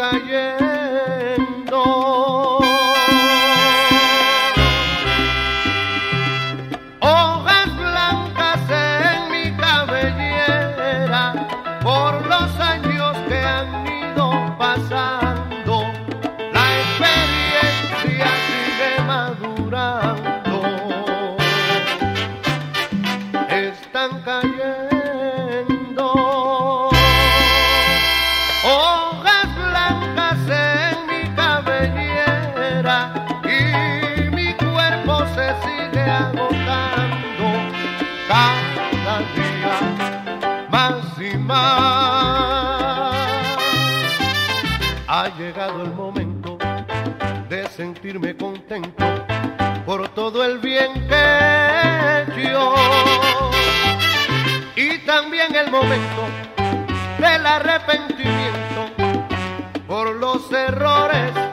cayendo. Hojas blancas en mi cabellera por los años que han ido pasando. La experiencia sigue madurando. Están cayendo hojas blancas en mi cabellera y mi cuerpo se sigue agotando cada día más y más. Ha llegado el momento de sentirme contento por todo el bien que he hecho y también el momento del arrepentimiento por los errores